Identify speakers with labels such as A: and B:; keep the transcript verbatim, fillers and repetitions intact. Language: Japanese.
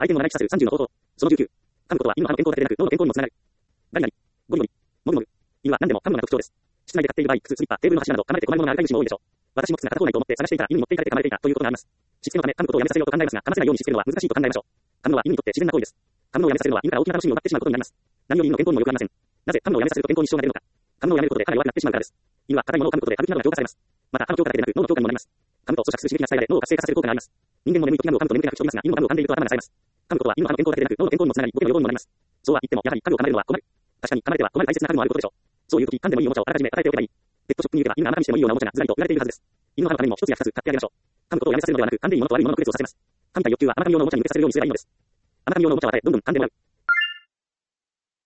A: 相手の長生きさせるさんじゅうの方法。そのじゅうきゅう。噛むことは犬の歯の健康だけでなく脳の健康にもつながる。何々。ゴリゴリ。もぐもぐ。犬は何でも噛むのが特徴です。室内で買っている場合、靴、スリッパ、テーブルの柱など噛まれて困るものがある飼い主も多いでしょう。私も靴が片方ないと思って探していたら犬に持っていかれて噛まれていたということがあります。しつけのため噛むことをやめさせようと考えますが、噛ませないようにしつけるのは難しいと考えましょう。噛むのは犬にとって自然な行為です。噛むのをやめさせるのは犬から大きな楽しみを奪ってしまうことになります。何より犬の健康にも良くありません。なぜ噛むのをやめさせると健康に支障が出るのか。噛むのをやめることで歯が弱くなってしまうからです。犬は硬いものを噛むことで歯茎などが強化されます。また歯の強化だけでなく脳の強化にもなります。噛むと咀嚼する刺激が伝えられ脳を活性化させる効果があります。人間も眠い時などを噛むと眠気が吹き飛びますが、犬も噛むを噛んでいると頭が冴えます。噛むことは犬の歯の健康だけでなく脳の健康にもつながり、ボケの予防にもなります。そうは言ってもやはり噛むを噛まれるのは困る。確かに噛まれては困る大切な噛むもあることでしょう。そういう時噛んでもいいおもちゃをあらかじめ与えておけばいい。ペットショップに行けば犬が甘噛みしてもいいようなおもちゃがずらりと売られているはずです。犬の歯のためにも一つや二つ買ってあげましょう。噛むことをやめさせるのではなく、噛んでいいものと悪いものの区別をさせます。噛みたい欲求は甘噛み用のおもちゃに向けさせるようにすればいいのです。甘噛み用のおもちゃは与え、どんどん噛んでもらう。